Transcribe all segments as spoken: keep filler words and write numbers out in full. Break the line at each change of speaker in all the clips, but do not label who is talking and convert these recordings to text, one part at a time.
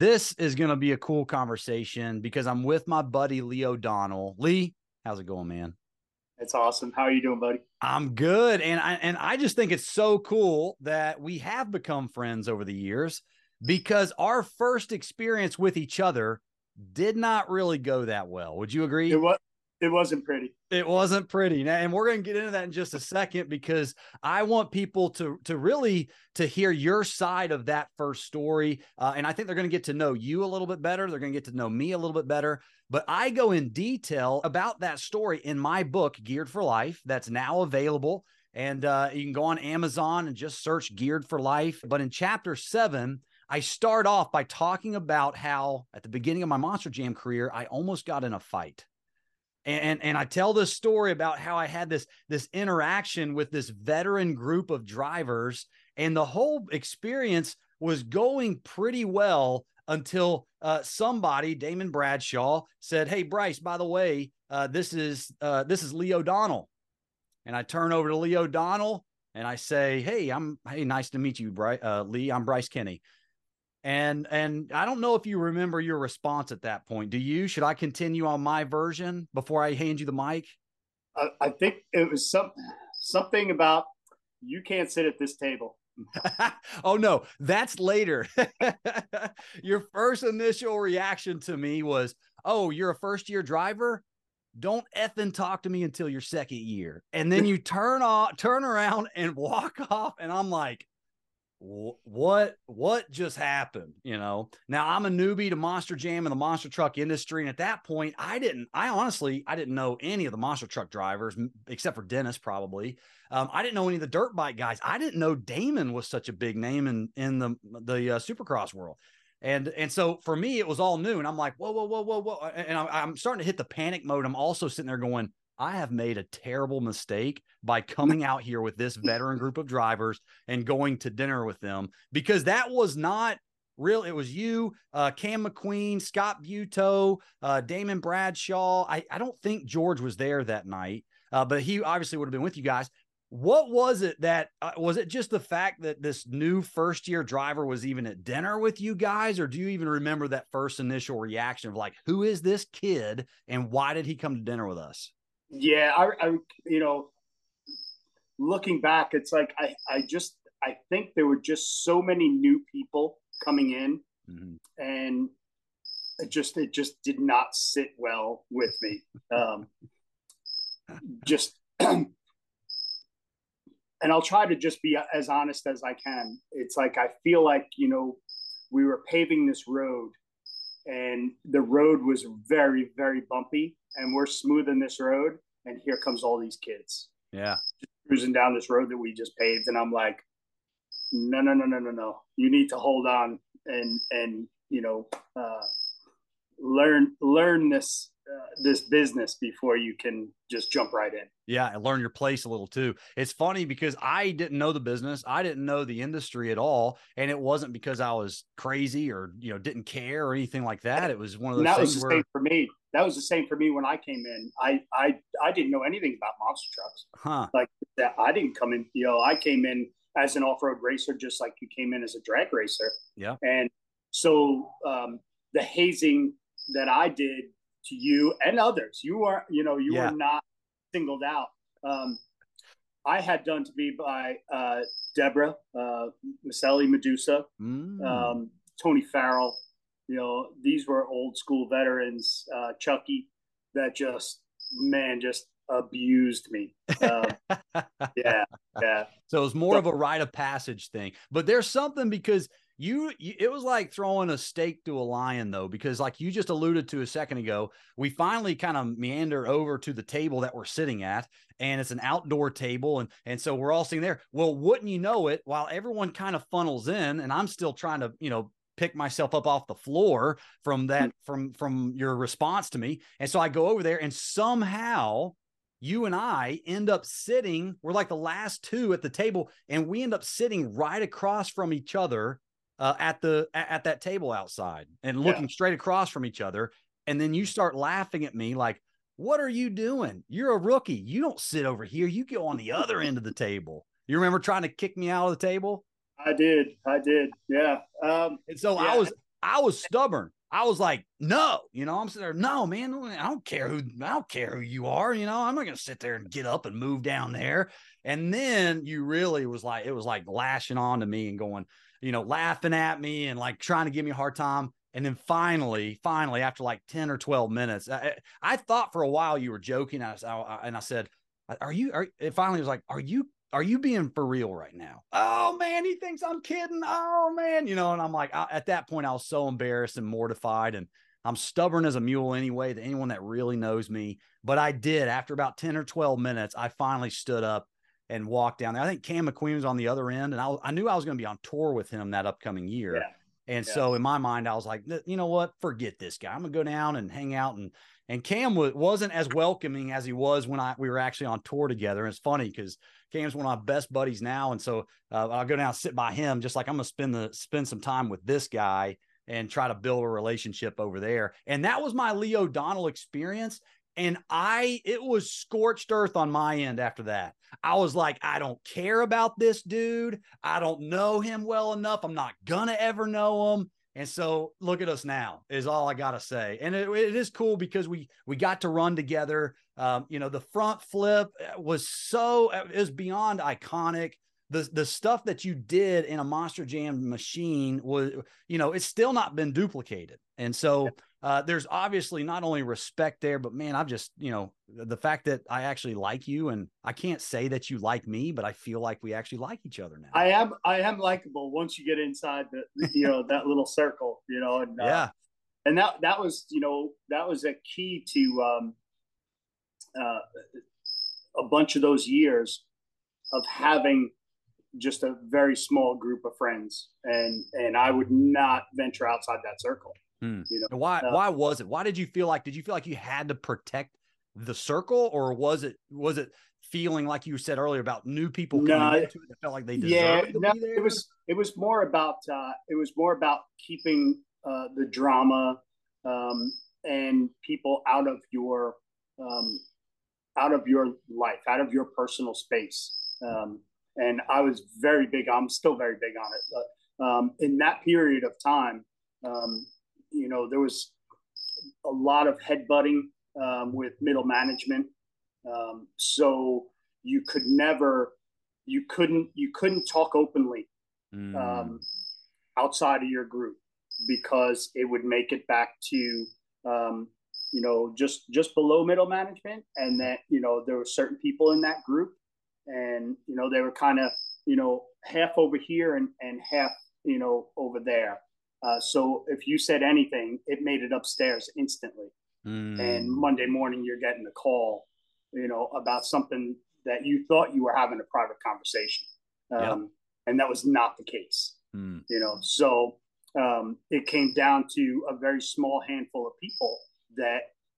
This is going to be a cool conversation because I'm with my buddy, Lee O'Donnell. Lee, how's it going, man?
It's awesome. How are you doing, buddy?
I'm good. And I, and I just think it's so cool that we have become friends over the years because our first experience with each other did not really go that well. Would you
It
agree?
was it wasn't pretty.
It wasn't pretty. And we're going to get into that in just a second because I want people to, to really to hear your side of that first story. Uh, and I think they're going to get to know you a little bit better. They're going to get to know me a little bit better. But I go in detail about that story in my book, Geared for Life, that's now available. And uh, you can go on Amazon and just search Geared for Life. But in chapter seven, I start off by talking about how at the beginning of my Monster Jam career, I almost got in a fight. And, and I tell this story about how I had this, this interaction with this veteran group of drivers, and the whole experience was going pretty well until uh, somebody, Damon Bradshaw, said, "Hey, Bryce, by the way, uh, this is uh, this is Lee O'Donnell." And I turn over to Lee O'Donnell and I say, "Hey, I'm hey, nice to meet you, Bry- uh, Lee. I'm Bryce Kenny." And and I don't know if you remember your response at that point. Do you? Should I continue on my version before I hand you the mic?
I, I think it was some something about you can't sit at this table.
Oh no, that's later. Your first initial reaction to me was, "Oh, you're a first year driver? Don't effing talk to me until your second year." And then you turn off, turn around and walk off. And I'm like, what what just happened? You know, now I'm a newbie to Monster Jam and the monster truck industry, and at that point I didn't I honestly I didn't know any of the monster truck drivers except for Dennis, probably. um, I didn't know any of the dirt bike guys. I didn't know Damon was such a big name in in the the uh, supercross world. And and so for me it was all new, and I'm like, whoa whoa whoa whoa whoa, and I'm, I'm starting to hit the panic mode. I'm also sitting there going, I have made a terrible mistake by coming out here with this veteran group of drivers and going to dinner with them, because that was not real. It was you, uh, Cam McQueen, Scott Buteau, uh, Damon Bradshaw. I, I don't think George was there that night, uh, but he obviously would have been with you guys. What was it that uh, was it just the fact that this new first year driver was even at dinner with you guys? Or do you even remember that first initial reaction of like, who is this kid and why did he come to dinner with us?
Yeah, I, I you know, looking back, it's like I, I just I think there were just so many new people coming in,
Mm-hmm.
and it just it just did not sit well with me. Um, just and I'll try to just be as honest as I can. It's like I feel like, you know, we were paving this road, and the road was very, very bumpy, and we're smoothing this road, and here comes all these kids
Yeah.
cruising down this road that we just paved, and I'm like, no, no, no, no, no, no. You need to hold on and and you know uh, learn learn this uh, this business before you can just jump right in.
Yeah, and learn your place a little too. It's funny because I didn't know the business. I didn't know the industry at all. And it wasn't because I was crazy or, you know, didn't care or anything like that. It was one of
And
those
that
things
was the
where,
same for me. That was the same for me when I came in. I I I didn't know anything about monster trucks.
huh,
Like that, I didn't come in. You know, I came in as an off road racer, just like you came in as a drag racer.
yeah,
And so um, the hazing that I did to you and others, you are, you know, you were
yeah.
not singled out. Um, I had done to me by uh, Deborah, uh, Maselli, Medusa,
Mm.
um, Tony Farrell. You know, these were old school veterans, uh, Chucky, that just, man, just abused me. Um, yeah, yeah.
So it was more
So,
of a rite of passage thing. But there's something because you, you, it was like throwing a stake to a lion, though, because like you just alluded to a second ago, we finally kind of meander over to the table that we're sitting at, and it's an outdoor table. And, and so we're all sitting there. Well, wouldn't you know it, while everyone kind of funnels in, and I'm still trying to, you know, pick myself up off the floor from that, from, from your response to me. And so I go over there, and somehow you and I end up sitting, we're like the last two at the table, and we end up sitting right across from each other uh, at the at that table outside and
yeah.
looking straight across from each other. And then you start laughing at me like, what are you doing? You're a rookie. You don't sit over here. You go on the other end of the table. You remember trying to kick me out of the table?
I did. I did. Yeah. Um,
And so I
yeah.
was I was stubborn. I was like, no, you know, I'm sitting there, no, man, I don't care who, I don't care who you are. You know, I'm not going to sit there and get up and move down there. And then you really was like, it was like lashing on to me and going, you know, laughing at me and like trying to give me a hard time. And then finally, finally, after like ten or twelve minutes, I, I thought for a while you were joking. I, I, and I said, are you, are, it finally was like, are you, are you being for real right now? Oh man, he thinks I'm kidding. Oh man, you know, and I'm like, I, at that point, I was so embarrassed and mortified, and I'm stubborn as a mule anyway, to anyone that really knows me. But I did, after about ten or twelve minutes, I finally stood up and walked down there. I think Cam McQueen was on the other end, and I, I knew I was going to be on tour with him that upcoming year.
Yeah.
And
yeah.
so in my mind, I was like, you know what, forget this guy. I'm gonna go down and hang out. And, and Cam was, wasn't as welcoming as he was when I, we were actually on tour together. And it's funny because Cam's one of my best buddies now. And so uh, I'll go down and sit by him, just like I'm going to spend the, spend some time with this guy and try to build a relationship over there. And that was my Lee O'Donnell experience. And I, it was scorched earth on my end after that. I was like, I don't care about this dude. I don't know him well enough. I'm not gonna ever know him. And so look at us now is all I got to say. And it, it is cool because we, we got to run together. Um, you know, the front flip was so, it was beyond iconic. The, the stuff that you did in a Monster Jam machine was, you know, it's still not been duplicated. And so uh, there's obviously not only respect there, but man, I've just, you know, the fact that I actually like you, and I can't say that you like me, but I feel like we actually like each other now.
I am, I am likable once you get inside the, you know, that little circle, you know, and, uh,
yeah.
And that, that was, you know, that was a key to um, uh, a bunch of those years of having just a very small group of friends, and and I would not venture outside that circle.
Hmm.
You know,
why
uh,
why was it? Why did you feel like? Did you feel like you had to protect the circle, or was it was it feeling like you said earlier about new people coming
no,
into it that felt like they deserved
yeah,
to
no,
be there?
It was it was more about uh, it was more about keeping uh, the drama um, and people out of your um, out of your life, out of your personal space. Um, And I was very big, I'm still very big on it. But um, in that period of time, um, you know, there was a lot of headbutting um, with middle management. Um, so you could never, you couldn't, you couldn't talk openly um, mm. outside of your group, because it would make it back to, um, you know, just, just below middle management. And that, you know, there were certain people in that group, and, you know, they were kind of, you know, half over here and, and half, you know, over there. Uh, so if you said anything, it made it upstairs instantly. Mm. And Monday morning, you're getting a call, you know, about something that you thought you were having a private conversation. Um, yep. And that was not the case, mm. you know. So um, it came down to a very small handful of people that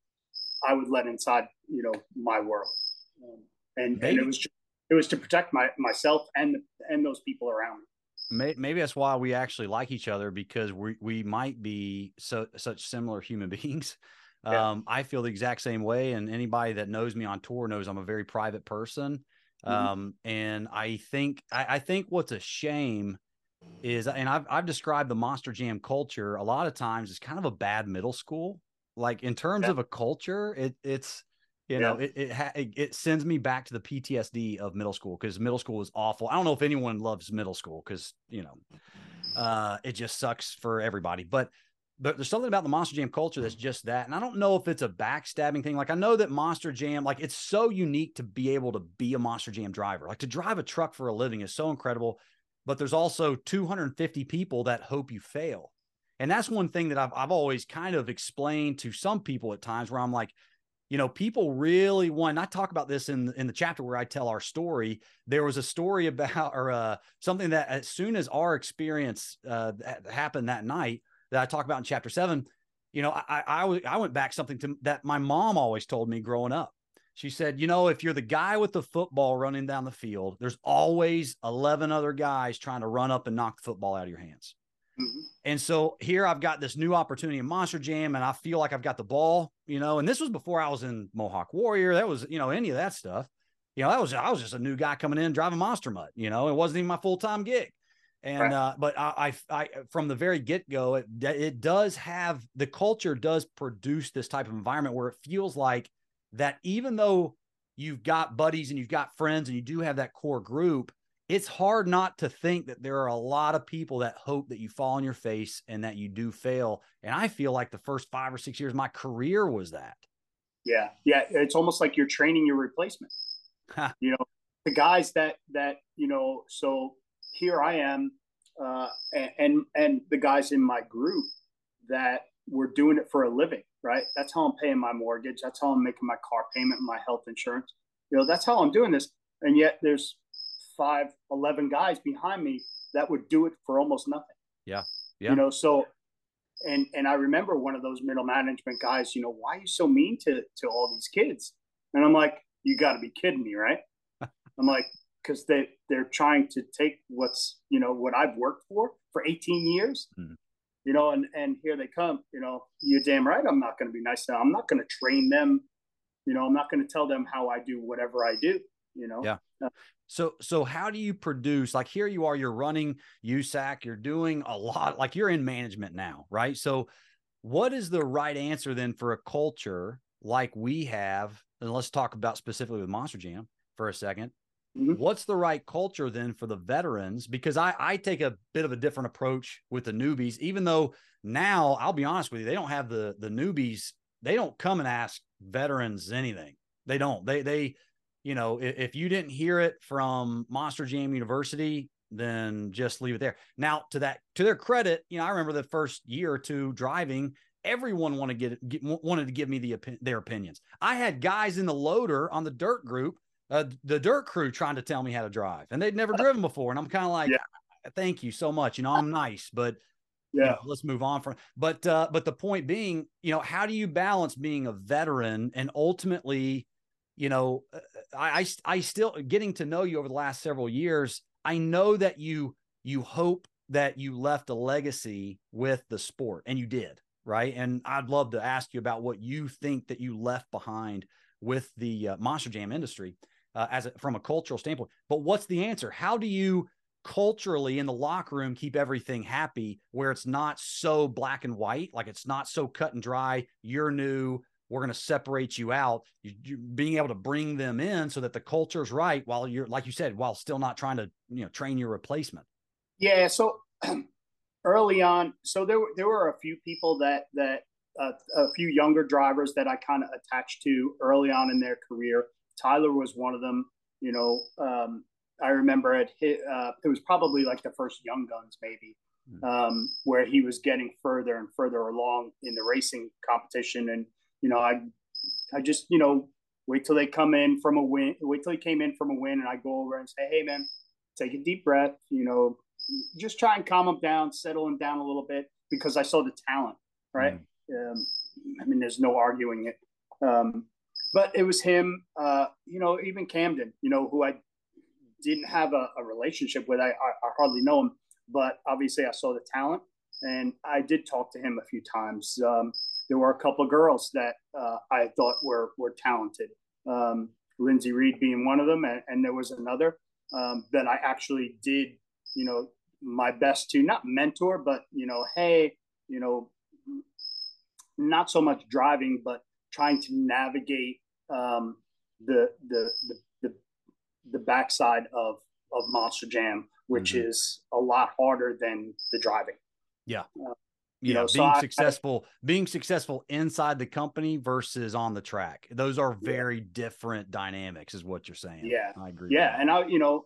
I would let inside, you know, my world. Um, and, and it was just, it was to protect my myself and and those people around me.
Maybe that's why we actually like each other, because we we might be so such similar human beings. Yeah. Um, I feel the exact same way, and anybody that knows me on tour knows I'm a very private person. Mm-hmm. Um, and I think I, I think what's a shame is, and I've I've described the Monster Jam culture a lot of times as kind of a bad middle school. Like in terms yeah. of a culture, it it's. You know, yeah. it it, ha- it it sends me back to the P T S D of middle school, because middle school is awful. I don't know if anyone loves middle school, because, you know, uh, it just sucks for everybody. But but there's something about the Monster Jam culture that's just that. And I don't know if it's a backstabbing thing. Like, I know that Monster Jam, like, it's so unique to be able to be a Monster Jam driver. Like, to drive a truck for a living is so incredible. But there's also two hundred fifty people that hope you fail. And that's one thing that I've I've always kind of explained to some people at times, where I'm like, you know, people really want, and I talk about this in, in the chapter where I tell our story. There was a story about, or uh, something that as soon as our experience uh, happened that night that I talk about in chapter seven, you know, I, I, I went back something to that my mom always told me growing up. She said, you know, if you're the guy with the football running down the field, there's always eleven other guys trying to run up and knock the football out of your hands. Mm-hmm. And so here I've got this new opportunity in Monster Jam, and I feel like I've got the ball, you know, and this was before I was in Mohawk Warrior. That was, you know, any of that stuff. You know, that was, I was just a new guy coming in driving Monster Mutt, you know, it wasn't even my full-time gig. And, right. uh, but I, I, I, from the very get go, it, it does have, the culture does produce this type of environment where it feels like that even though you've got buddies and you've got friends and you do have that core group, it's hard not to think that there are a lot of people that hope that you fall on your face and that you do fail. And I feel like the first five or six years of my career was that.
Yeah. Yeah. It's almost like you're training your replacement, you know, the guys that, that, you know, so here I am, uh, and, and, and the guys in my group that were doing it for a living, right? That's how I'm paying my mortgage. That's how I'm making my car payment and my health insurance. You know, that's how I'm doing this. And yet there's five, eleven guys behind me that would do it for almost nothing.
Yeah. Yeah.
You know, so, and, and I remember one of those middle management guys, you know, why are you so mean to, to all these kids? And I'm like, you gotta be kidding me, right? I'm like, cause they, they're trying to take what's, you know, what I've worked for, for eighteen years, mm-hmm. you know, and, and here they come, you know, you're damn right. I'm not going to be nice to them. I'm not going to train them. You know, I'm not going to tell them how I do whatever I do, you know?
Yeah. Uh, So, so how do you produce, like here you are, you're running U S A C, you're doing a lot, like you're in management now, right? So what is the right answer then for a culture like we have? And let's talk about specifically with Monster Jam for a second. Mm-hmm. What's the right culture then for the veterans? Because I, I take a bit of a different approach with the newbies, even though now I'll be honest with you, they don't have the, the newbies. They don't come and ask veterans anything. They don't, they, they, you know, if, if you didn't hear it from Monster Jam University, then just leave it there. Now to that, to their credit, you know, I remember the first year or two driving, everyone wanted to get, get wanted to give me the, their opinions. I had guys in the loader on the dirt group, uh, the dirt crew trying to tell me how to drive, and they'd never driven before. And I'm kind of like, yeah. Thank you so much. You know, I'm nice, but yeah, you know, let's move on from, but, uh, but the point being, you know, how do you balance being a veteran and ultimately, you know, I, I, I still getting to know you over the last several years. I know that you, you hope that you left a legacy with the sport, and you did, right? And I'd love to ask you about what you think that you left behind with the uh, Monster Jam industry uh, as a, from a cultural standpoint. But what's the answer? How do you culturally in the locker room keep everything happy where it's not so black and white, like it's not so cut and dry, you're new, we're going to separate you out, you, you being able to bring them in so that the culture is right while you're, like you said, while still not trying to, you know, train your replacement.
Yeah. So early on, so there were, there were a few people that, that uh, a few younger drivers that I kind of attached to early on in their career. Tyler was one of them. You know, um, I remember it hit, uh, it was probably like the first Young Guns maybe, um, where he was getting further and further along in the racing competition. And, you know, I, I just, you know, wait till they come in from a win, wait till he came in from a win, and I go over and say, hey man, take a deep breath, you know, just try and calm him down, settle him down a little bit, because I saw the talent, right? Mm. Um, I mean, there's no arguing it. Um, but it was him, uh, you know, even Camden, you know, who I didn't have a, a relationship with. I, I, I hardly know him, but obviously I saw the talent, and I did talk to him a few times. Um, there were a couple of girls that uh, I thought were, were talented. Um, Lindsay Reed being one of them. And, and there was another um, that I actually did, you know, my best to not mentor, but, you know, hey, you know, not so much driving, but trying to navigate um, the, the, the, the, the backside of, of Monster Jam, which mm-hmm. is a lot harder than the driving.
Yeah.
Uh,
You yeah, know, being so successful, I, being successful inside the company versus on the track. Those are very yeah. different dynamics, is what you're saying.
Yeah,
I agree.
Yeah, and I, you know,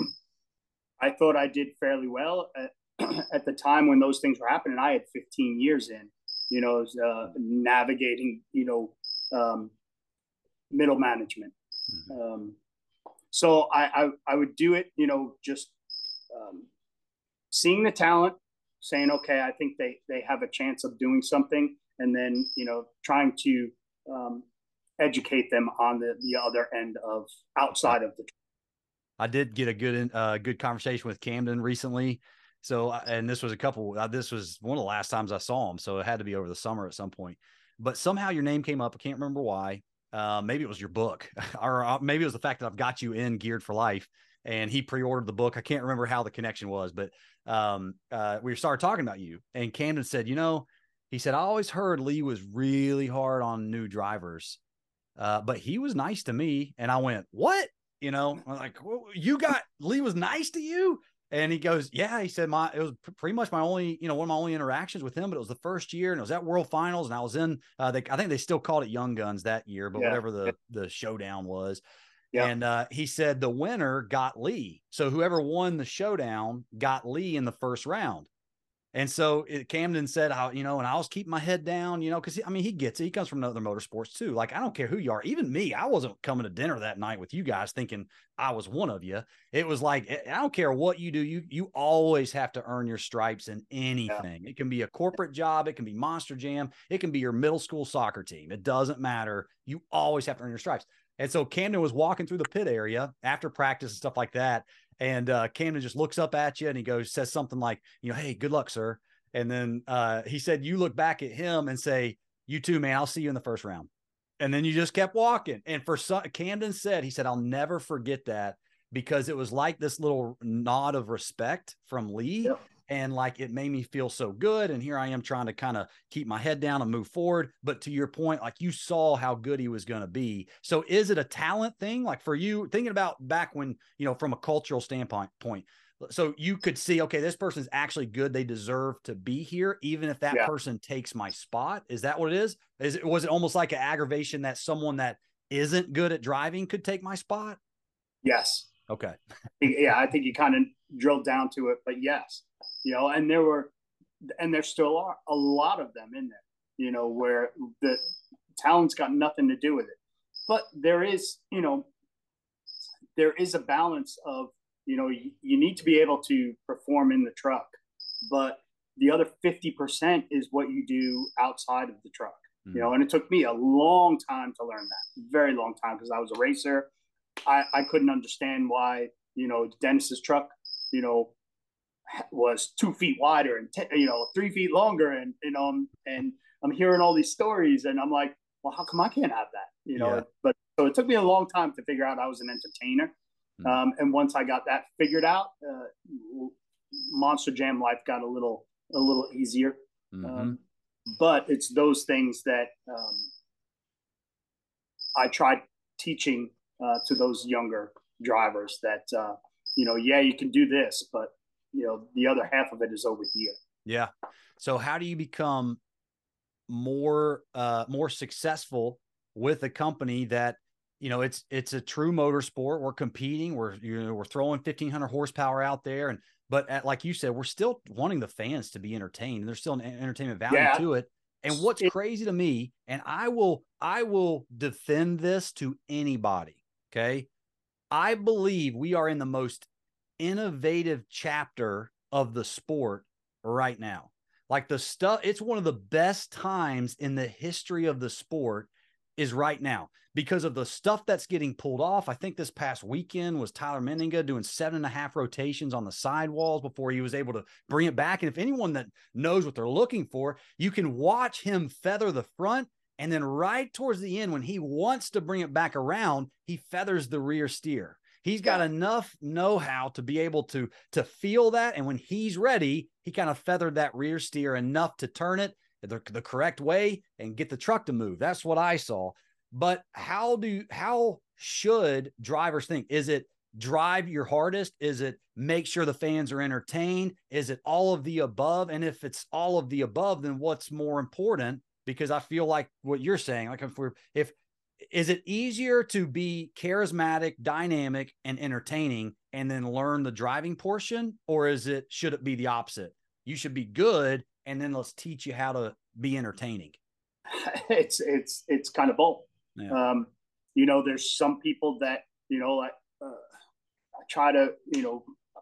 I thought I did fairly well at, at the time when those things were happening. I had fifteen years in, you know, uh, navigating, you know, um, middle management. Mm-hmm. Um, so I, I, I would do it, you know, just um, seeing the talent, saying, okay, I think they, they have a chance of doing something. And then, you know, trying to um, educate them on the, the other end of outside of the.
I did get a good, uh, good conversation with Camden recently. So, and this was a couple, uh, this was one of the last times I saw him. So it had to be over the summer at some point, but somehow your name came up. I can't remember why. Uh, maybe it was your book or maybe it was the fact that I've got you in Geared for Life. and he pre-ordered the book. I can't remember how the connection was, but um, uh, we started talking about you, and Camden said, you know, he said, I always heard Lee was really hard on new drivers, uh, but he was nice to me. And I went, what? You know, I'm like, well, you got Lee was nice to you? And he goes, yeah. He said, my, it was pretty much my only, you know, one of my only interactions with him, but it was the first year, and it was at World Finals, and I was in, uh, they, I think they still called it Young Guns that year, but yeah. whatever the, the showdown was. Yeah. And uh, he said the winner got Lee. So whoever won the showdown got Lee in the first round. And so it, Camden said, how, you know, and I was keeping my head down, you know, because, I mean, he gets it. He comes from other motorsports too. Like, I don't care who you are. Even me, I wasn't coming to dinner that night with you guys thinking I was one of you. It was like, I don't care what you do. You, you always have to earn your stripes in anything. Yeah. It can be a corporate job. It can be Monster Jam. It can be your middle school soccer team. It doesn't matter. You always have to earn your stripes. And so Camden was walking through the pit area after practice and stuff like that. And uh, Camden just looks up at you and he goes, says something like, you know, hey, good luck, sir. And then uh, he said, you look back at him and say, you too, man, I'll see you in the first round. And then you just kept walking. And for some, Camden said, he said, I'll never forget that, because it was like this little nod of respect from Lee. Yep. And like, it made me feel so good. And here I am trying to kind of keep my head down and move forward. But to your point, like, you saw how good he was going to be. So is it a talent thing? Like, for you, thinking about back when, you know, from a cultural standpoint point, so you could see, okay, this person's actually good. They deserve to be here, even if that yeah. person takes my spot. Is that what it is? Is it, was it almost like an aggravation that someone that isn't good at driving could take my spot?
Yes.
Okay.
Yeah. I think you kind of drilled down to it, but yes, you know, and there were, and there still are a lot of them in there, you know, where the talent's got nothing to do with it, but there is, you know, there is a balance of, you know, you, you need to be able to perform in the truck, but the other fifty percent is what you do outside of the truck, mm-hmm. you know, and it took me a long time to learn that, very long time, because I was a racer. I, I couldn't understand why, you know, Dennis's truck, you know, was two feet wider and, ten, you know, three feet longer. And, you know, I'm, and I'm hearing all these stories and I'm like, well, how come I can't have that? You know, yeah. but so it took me a long time to figure out I was an entertainer. Mm-hmm. Um, and once I got that figured out, uh, Monster Jam life got a little, a little easier. Mm-hmm. Um, but it's those things that um, I tried teaching uh, to those younger drivers that, uh, you know, yeah, you can do this, but, you know, the other half of it is over here.
Yeah. So how do you become more, uh, more successful with a company that, you know, it's, it's a true motorsport. We're competing. We're, you know, we're throwing fifteen hundred horsepower out there. And, but at, like you said, we're still wanting the fans to be entertained. There's still an entertainment value yeah. to it. And what's it, crazy to me, and I will, I will defend this to anybody. Okay. I believe we are in the most innovative chapter of the sport right now. Like the stuff, it's one of the best times in the history of the sport is right now because of the stuff that's getting pulled off. I think this past weekend was Tyler Menninga doing seven and a half rotations on the sidewalls before he was able to bring it back. And if anyone that knows what they're looking for, you can watch him feather the front. And then right towards the end, when he wants to bring it back around, he feathers the rear steer. He's got yeah. enough know-how to be able to, to feel that. And when he's ready, he kind of feathered that rear steer enough to turn it the, the correct way and get the truck to move. That's what I saw. But how do, how should drivers think? Is it drive your hardest? Is it make sure the fans are entertained? Is it all of the above? And if it's all of the above, then what's more important? Because I feel like what you're saying, like if we're, if, is it easier to be charismatic, dynamic, and entertaining and then learn the driving portion? Or is it, should it be the opposite? You should be good. And then let's teach you how to be entertaining.
It's, it's, it's kind of both. Yeah. Um, you know, there's some people that, you know, like, uh, I try to, you know,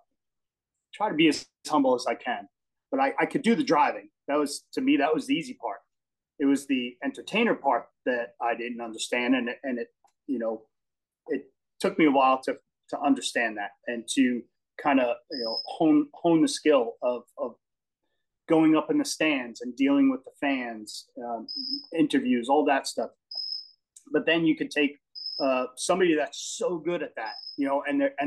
try to be as humble as I can, but I, I could do the driving. That was, to me, that was the easy part. It was the entertainer part that I didn't understand. And, and it, you know, it took me a while to, to understand that and to kind of, you know, hone, hone the skill of, of going up in the stands and dealing with the fans, um, interviews, all that stuff. But then you could take uh, somebody that's so good at that, you know, and they're, and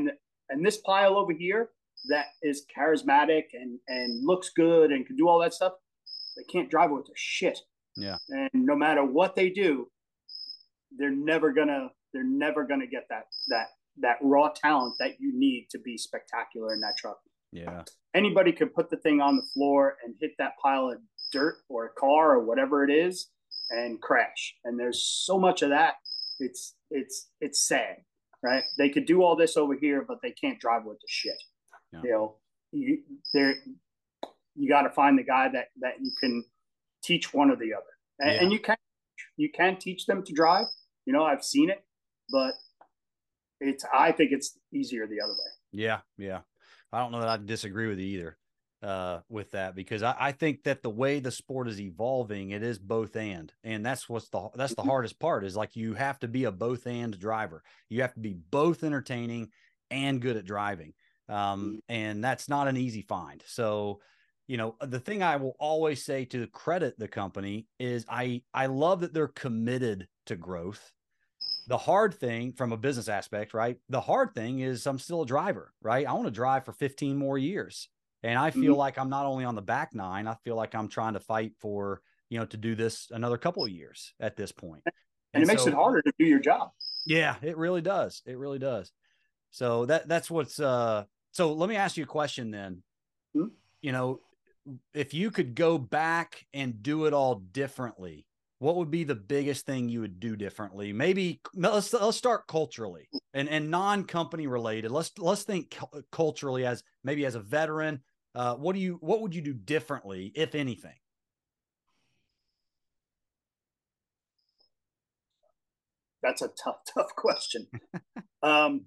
and this pile over here that is charismatic and and looks good and can do all that stuff, they can't drive with their shit.
Yeah.
And no matter what they do, they're never gonna they're never gonna get that that that raw talent that you need to be spectacular in that truck.
Yeah.
Anybody could put the thing on the floor and hit that pile of dirt or a car or whatever it is and crash. And there's so much of that. It's it's it's sad, right? They could do all this over here, but they can't drive with the shit. Yeah. You know, you there you got to find the guy that that you can teach one or the other, and, yeah. and you can you can teach them to drive. You know, I've seen it, but it's I think it's easier the other way.
Yeah, yeah. I don't know that I disagree with you either uh, with that, because I, I think that the way the sport is evolving, it is both and, and that's what's the that's the hardest part is like you have to be a both and driver. You have to be both entertaining and good at driving, um, and that's not an easy find. So, you know, the thing I will always say to credit the company is I I love that they're committed to growth. The hard thing from a business aspect, right? The hard thing is I'm still a driver, right? I want to drive for fifteen more years. And I feel mm-hmm. like I'm not only on the back nine, I feel like I'm trying to fight for, you know, to do this another couple of years at this point.
And, and it makes so, it harder to do your job.
Yeah, it really does. It really does. So that that's what's, uh, so let me ask you a question then. Mm-hmm. You know, if you could go back and do it all differently, what would be the biggest thing you would do differently? Maybe let's let's start culturally and and non-company related. Let's let's think culturally as maybe as a veteran. Uh, what do you what would you do differently, if anything?
That's a tough tough question. um,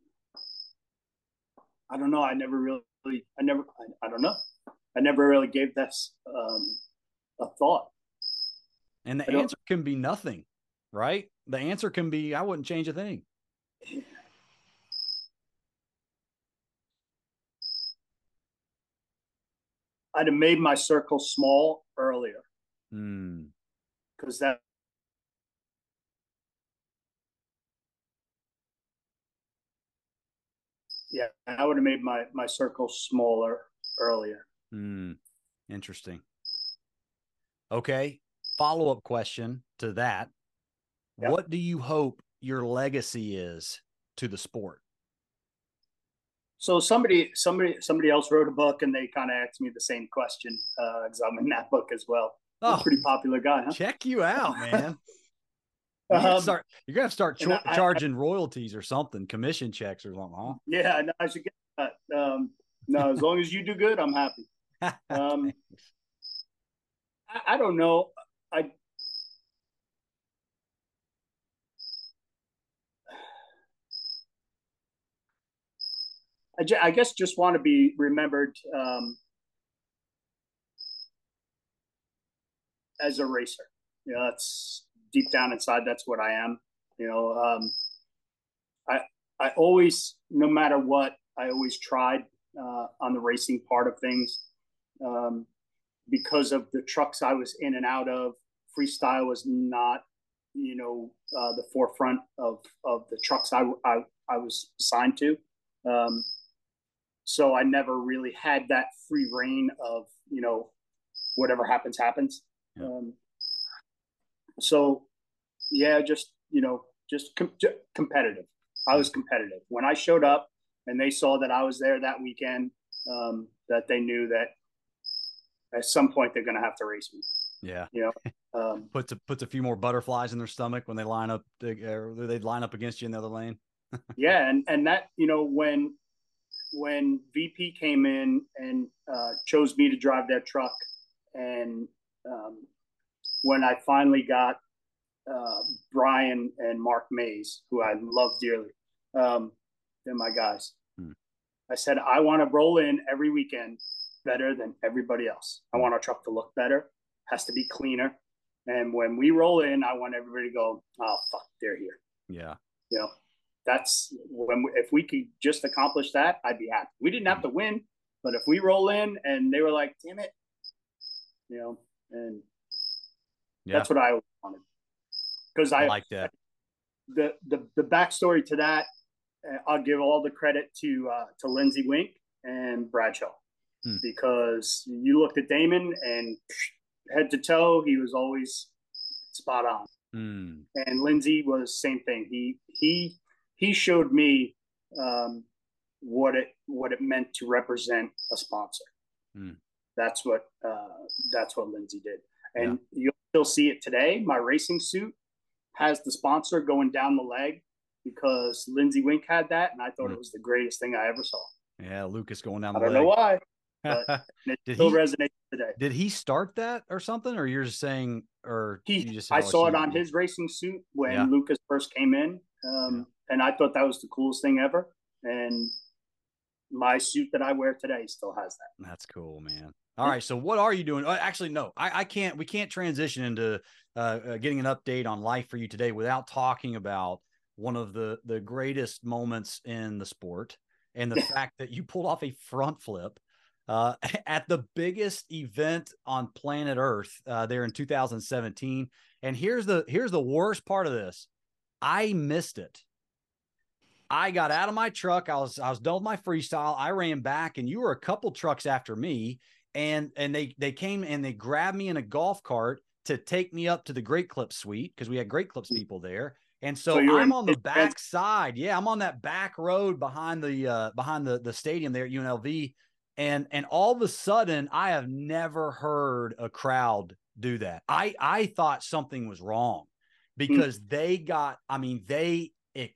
I don't know. I never really. I never. I, I don't know. I never really gave this um, a thought.
And the answer can be nothing, right? The answer can be, I wouldn't change a thing.
I'd have made my circle small earlier.
Mm.
Because that yeah, I would have made my, my circle smaller earlier.
Mm. Interesting. Okay. Follow-up question to that. Yep. What do you hope your legacy is to the sport?
So somebody, somebody, somebody else wrote a book, and they kind of asked me the same question because uh, I'm in that book as well. Oh, I'm a pretty popular guy, huh?
Check you out, man. You're gonna, um, start, you're gonna start ch- I, charging I, royalties or something, commission checks or something, huh?
Yeah, no, I should get that. Um, no, as long as you do good, I'm happy. Um, I, I don't know. I I, j- I guess just want to be remembered um, as a racer. You know, that's deep down inside. That's what I am. You know, um, I I always, no matter what, I always tried uh, on the racing part of things um, because of the trucks I was in and out of. Freestyle was not, you know, uh, the forefront of of the trucks I I, I was assigned to. Um, So I never really had that free reign of, you know, whatever happens, happens. Yeah. Um, so, yeah, just, you know, just com- competitive. I was competitive. When I showed up and they saw that I was there that weekend, um, that they knew that at some point they're going to have to race me.
Yeah.
You know, um,
puts, a, puts a few more butterflies in their stomach when they line up, or they'd line up against you in the other lane.
Yeah. And, and that, you know, when, when V P came in and uh, chose me to drive their truck, and um, when I finally got uh, Brian and Mark Mays, who I love dearly, um, they're my guys. Hmm. I said, I want to roll in every weekend better than everybody else. I want our truck to look better, has to be cleaner. And when we roll in, I want everybody to go, oh, fuck, they're here.
Yeah.
You know, that's when, we, if we could just accomplish that, I'd be happy. We didn't have to win, but if we roll in and they were like, damn it, you know, and yeah. That's what I wanted. Because I,
I like that.
The, the, the backstory to that I'll give all the credit to uh, to Lindsey Wink and Bradshaw, hmm. because you looked at Damon and head to toe, he was always spot on. Hmm. And Lindsey was same thing. He he he showed me um, what it what it meant to represent a sponsor. Hmm. That's what uh, that's what Lindsey did, and yeah. you'll still see it today. My racing suit has the sponsor going down the leg because Lindsey Wink had that, and I thought mm. it was the greatest thing I ever saw.
Yeah, Lucas going down
the
leg.
I don't know why, but it
did
still
he,
resonates today.
Did he start that or something, or you're just saying, or
he?
You just
I saw it on his racing suit when yeah. Lucas first came in, um, yeah. and I thought that was the coolest thing ever. And my suit that I wear today still has that.
That's cool, man. All right. So what are you doing? Actually, no, I, I can't, we can't transition into uh, uh, getting an update on life for you today without talking about one of the, the greatest moments in the sport and the fact that you pulled off a front flip uh, at the biggest event on planet Earth uh, there in two thousand seventeen. And here's the, here's the worst part of this. I missed it. I got out of my truck. I was, I was done with my freestyle. I ran back and you were a couple trucks after me. And and they they came and they grabbed me in a golf cart to take me up to the Great Clips suite because we had Great Clips people there. And so, so I'm on the back side. Yeah, I'm on that back road behind the uh, behind the the stadium there at U N L V. And and all of a sudden, I have never heard a crowd do that. I I thought something was wrong because mm. they got. I mean, they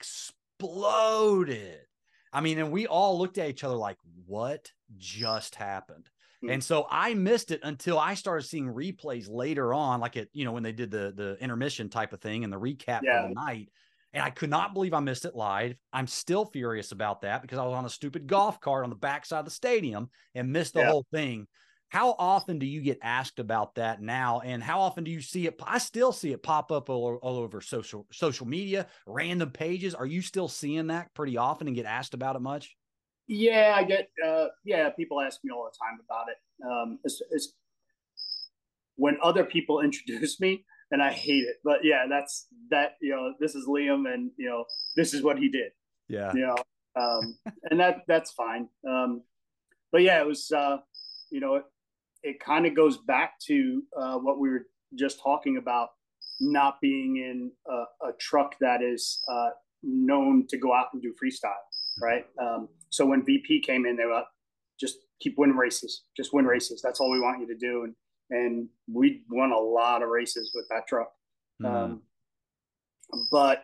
exploded. I mean, and we all looked at each other like, "What just happened?" And so I missed it until I started seeing replays later on, like it, you know, when they did the the intermission type of thing and the recap yeah. for the night. And I could not believe I missed it live. I'm still furious about that because I was on a stupid golf cart on the backside of the stadium and missed the yeah. whole thing. How often do you get asked about that now? And how often do you see it? I still see it pop up all, all over social social media, random pages. Are you still seeing that pretty often and get asked about it much?
Yeah, I get, uh, yeah, people ask me all the time about it. Um, it's, it's when other people introduce me and I hate it, but yeah, that's that, you know, this is Liam and, you know, this is what he did.
Yeah.
You know, um, and that, that's fine. Um, but yeah, it was, uh, you know, it, it kind of goes back to, uh, what we were just talking about, not being in a, a truck that is, uh, known to go out and do freestyle. Right. Um, so when V P came in, they were like, just keep winning races, just win races. That's all we want you to do. And, and we won a lot of races with that truck. Mm. Um, but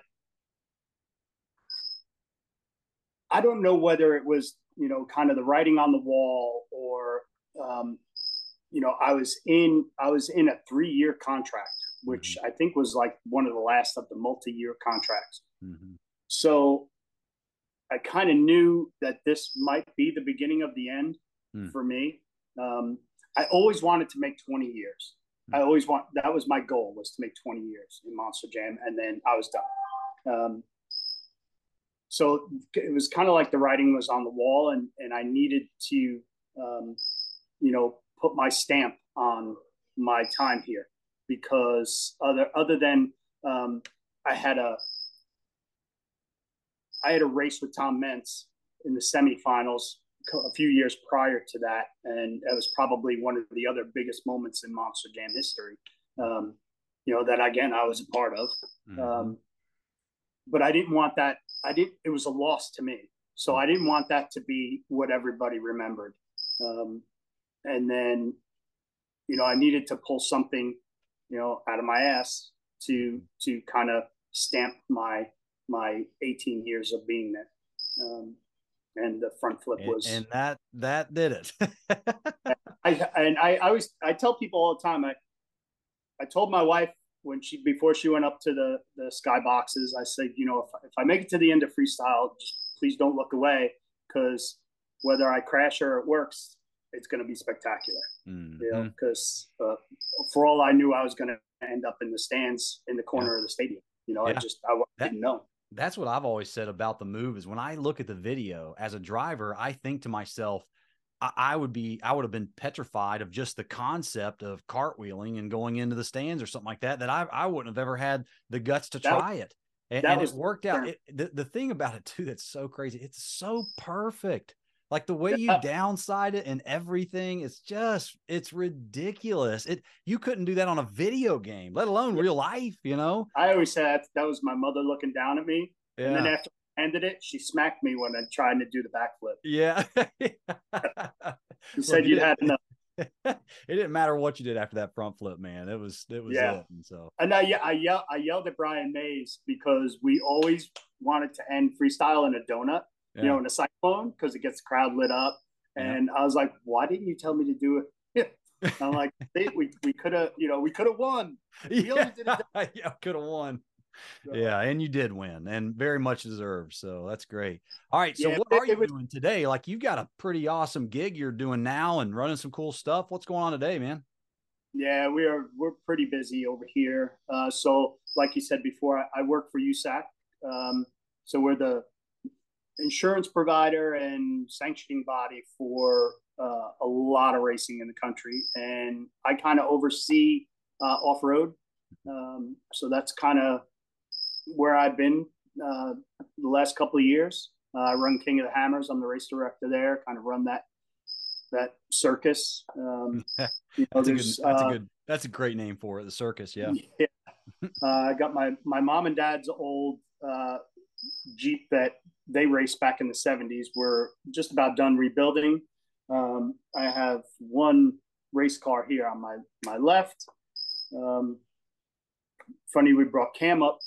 I don't know whether it was, you know, kind of the writing on the wall or, um, you know, I was in, I was in a three year contract, which mm-hmm. I think was like one of the last of the multi-year contracts. Mm-hmm. So I kind of knew that this might be the beginning of the end mm. for me. Um, I always wanted to make twenty years. Mm. I always want, that was my goal, was to make twenty years in Monster Jam. And then I was done. Um, so it was kind of like the writing was on the wall and, and I needed to, um, you know, put my stamp on my time here because other, other than um, I had a, I had a race with Tom Meents in the semifinals a few years prior to that. And that was probably one of the other biggest moments in Monster Jam history, um, you know, that again, I was a part of. Mm-hmm. Um, but I didn't want that. I didn't, it was a loss to me. So I didn't want that to be what everybody remembered. Um, and then, you know, I needed to pull something, you know, out of my ass to, to kind of stamp my, my eighteen years of being there. Um, and the front flip was,
and, and that, that did it.
I, and I, I always, I tell people all the time, I, I told my wife when she, before she went up to the, the sky boxes, I said, you know, if, if I make it to the end of freestyle, just please don't look away. Cause whether I crash or it works, it's going to be spectacular. Mm-hmm. You know, cause uh, for all I knew, I was going to end up in the stands in the corner yeah. of the stadium. You know, yeah. I just, I
that,
didn't know.
That's what I've always said about the move is when I look at the video as a driver, I think to myself, I, I would be, I would have been petrified of just the concept of cartwheeling and going into the stands or something like that, that I, I wouldn't have ever had the guts to
that,
try it. And,
that
and
was
it worked out. It, the, the thing about it too, that's so crazy. It's so perfect. Like the way you downside it and everything, it's just, it's ridiculous. It, you couldn't do that on a video game, let alone real life, you know?
I always said that, that was my mother looking down at me. Yeah. And then after I ended it, she smacked me when I tried to do the backflip.
Yeah.
She said you'd had enough.
It didn't matter what you did after that front flip, man. It was, it was
yeah.
it. And so,
and I, I, yelled, I yelled at Brian Mays because we always wanted to end freestyle in a donut. Yeah. You know, in a cyclone, because it gets the crowd lit up. And yeah. I was like, why didn't you tell me to do it? I'm like, hey, we we could have, you know, we could have won. We
yeah, yeah could have won. So, yeah, and you did win, and very much deserved. So that's great. All right, so yeah, what are you was, doing today? Like, you got a pretty awesome gig you're doing now, and running some cool stuff. What's going on today, man?
Yeah, we are we're pretty busy over here. Uh, so, like you said before, I, I work for U S A C. Um, so we're the insurance provider and sanctioning body for uh, a lot of racing in the country, and I kind of oversee uh, off-road. Um, so that's kind of where I've been uh, the last couple of years. Uh, I run King of the Hammers. I'm the race director there. Kind of run that that circus. Um,
you know, that's, a good, that's uh, a good. That's a great name for it. The circus. Yeah.
yeah. uh, I got my my mom and dad's old uh, Jeep that they raced back in the seventies. We're just about done rebuilding. Um, I have one race car here on my, my left. Um, funny, we brought Cam up.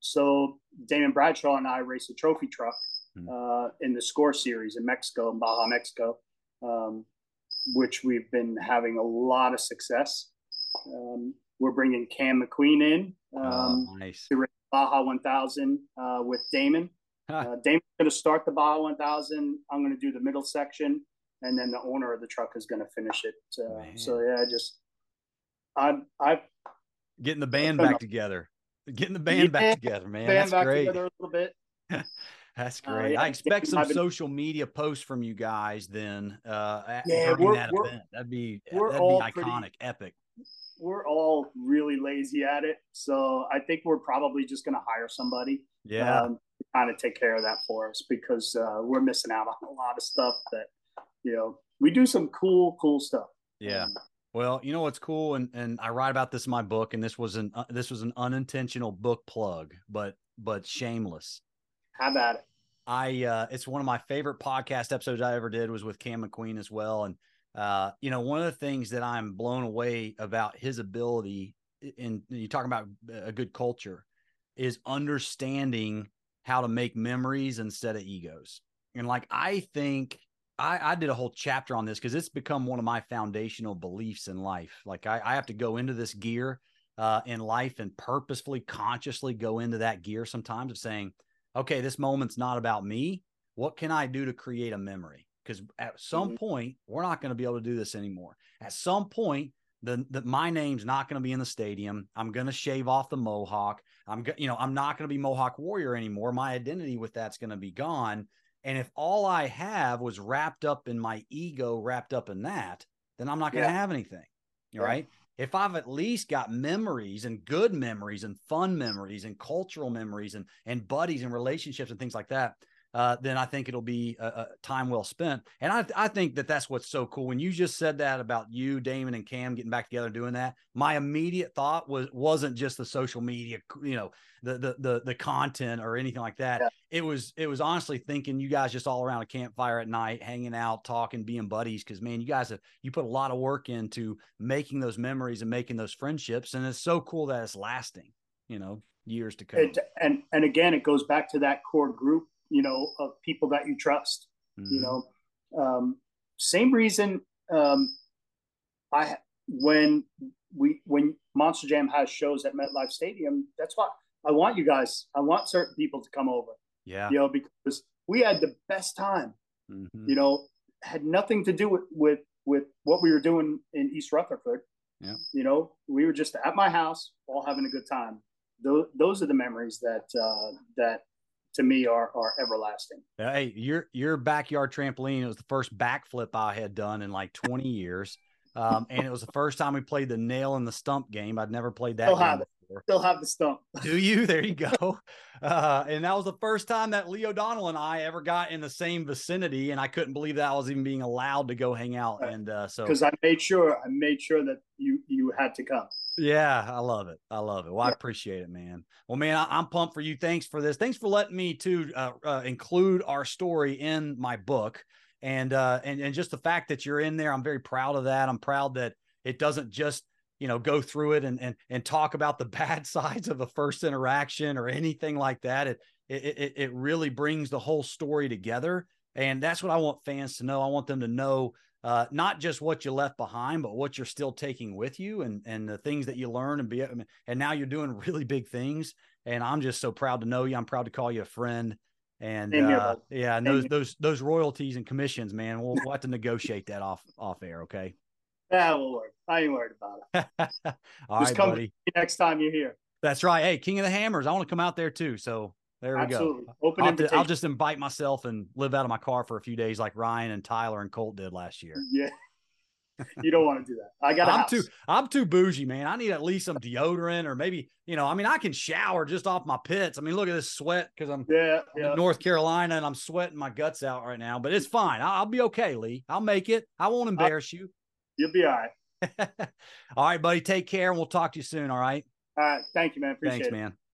So Damon Bradshaw and I raced a trophy truck uh, in the Score Series in Mexico, in Baja, Mexico, um, which we've been having a lot of success. Um, we're bringing Cam McQueen in um,
oh, nice.
to race Baja one thousand uh, with Damon. Uh, Damon's going to start the Baja one thousand. I'm going to do the middle section, and then the owner of the truck is going to finish it. Uh, so yeah, just I'm I
getting the band back know. together, getting the band yeah, back together, man. Band That's back great.
Together a little bit.
That's great. Uh, yeah, I expect some been, social media posts from you guys then. Uh,
yeah,
during that event, that'd be that'd be iconic, pretty, epic.
We're all really lazy at it, so I think we're probably just going to hire somebody.
Yeah.
Um, kind of take care of that for us, because uh, we're missing out on a lot of stuff that, you know, we do some cool, cool stuff.
Yeah. Um, well, you know what's cool, and and I write about this in my book, and this was an uh, this was an unintentional book plug, but but shameless.
How about it?
I uh, it's one of my favorite podcast episodes I ever did was with Cam McQueen as well, and uh, you know, one of the things that I'm blown away about his ability, in you talking about a good culture, is understanding how to make memories instead of egos. And like, I think I, I did a whole chapter on this because it's become one of my foundational beliefs in life. Like I, I have to go into this gear uh, in life and purposefully, consciously go into that gear sometimes of saying, okay, this moment's not about me. What can I do to create a memory? Because at some mm-hmm. point, we're not going to be able to do this anymore. At some point, the, the my name's not going to be in the stadium. I'm going to shave off the mohawk. I'm, you know, I'm not going to be Mohawk Warrior anymore. My identity with that's going to be gone. And if all I have was wrapped up in my ego, wrapped up in that, then I'm not going to yeah. have anything. Yeah. Right. If I've at least got memories and good memories and fun memories and cultural memories and, and buddies and relationships and things like that, uh, then I think it'll be a, a time well spent. And I, I think that that's what's so cool. When you just said that about you, Damon and Cam getting back together and doing that, my immediate thought was, wasn't just the social media, you know, the, the, the, the content or anything like that. Yeah. It was, it was honestly thinking you guys just all around a campfire at night, hanging out, talking, being buddies. Cause man, you guys have, you put a lot of work into making those memories and making those friendships. And it's so cool that it's lasting, you know, years to come.
It, and, and again, it goes back to that core group, you know, of people that you trust, mm-hmm. you know, um, same reason. Um, I, when we, when Monster Jam has shows at MetLife Stadium, that's why I want you guys, I want certain people to come over,
yeah,
you know, because we had the best time, mm-hmm. you know, had nothing to do with, with, with what we were doing in East Rutherford.
Yeah.
You know, we were just at my house, all having a good time. Those, those are the memories that, uh, that, to me are are everlasting.
Hey, your your backyard trampoline, it was the first backflip I had done in like twenty years. Um, and it was the first time we played the nail in the stump game. I'd never played that game for.
Still have the stump.
Do you? There you go. Uh, and that was the first time that Lee O'Donnell and I ever got in the same vicinity, and I couldn't believe that I was even being allowed to go hang out. Right. And uh, so
because I made sure I made sure that you you had to come.
Yeah, I love it. I love it. Well, yeah. I appreciate it, man. Well, man, I, I'm pumped for you. Thanks for this. Thanks for letting me to uh, uh, include our story in my book, and uh, and and just the fact that you're in there. I'm very proud of that. I'm proud that it doesn't just, you know, go through it and and and talk about the bad sides of the first interaction or anything like that. It it it really brings the whole story together, and that's what I want fans to know. I want them to know uh, not just what you left behind, but what you're still taking with you, and and the things that you learn and be. And now you're doing really big things, and I'm just so proud to know you. I'm proud to call you a friend. And uh, yeah, and those those those royalties and commissions, man, we'll, we'll have to negotiate that off off air, okay?
Yeah, we'll work. I ain't worried about it.
All
Just
right,
come
buddy.
Next time you're here.
That's right. Hey, King of the Hammers, I want to come out there too. So there we
Absolutely.
go.
Open
I'll,
invitation.
I'll just invite myself and live out of my car for a few days, like Ryan and Tyler and Colt did last year.
Yeah. You don't want to do that. I got.
I'm
house.
too. I'm too bougie, man. I need at least some deodorant, or maybe, you know. I mean, I can shower just off my pits. I mean, look at this sweat because I'm,
yeah,
I'm
yeah.
in North Carolina and I'm sweating my guts out right now. But it's fine. I'll, I'll be okay, Lee. I'll make it. I won't embarrass you.
You'll be all right.
All right, buddy. Take care, and we'll talk to you soon. All right.
All right. Thank you, man. Appreciate
Thanks,
it.
man.